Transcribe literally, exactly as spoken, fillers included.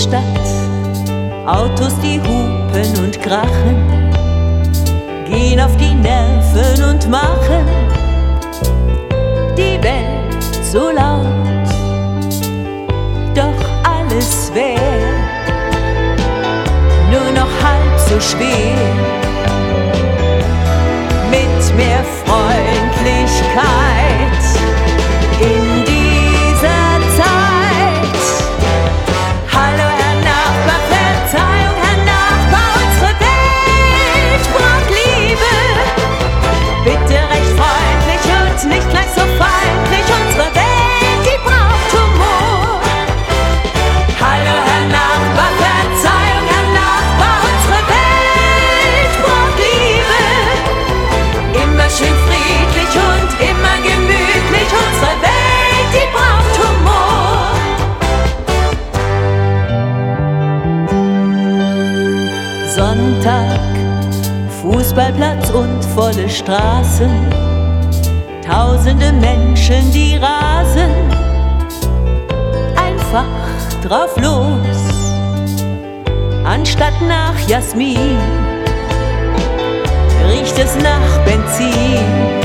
Großstadt, Autos, die hupen und krachen, gehen auf die Nerven und machen die Welt so laut. Doch alles wär nur noch halb so schwer mit mehr Freundlichkeit in dieser Zeit. Hallo Herr Nachbar, Verzeihung Herr Nachbar, unsere Welt braucht Liebe. Bitte recht freundlich und nicht gleich so feindlich, unsere Welt, die braucht Humor. Hallo Herr Nachbar, Verzeihung Herr Nachbar, unsere Welt braucht Liebe. Immer schön friedlich und immer gemütlich, unsere Welt, die braucht Humor. Sonntag, Fußballplatz und volle Straßen, tausende Menschen, die rasen einfach drauf los, anstatt nach Jasmin riecht es nach Benzin.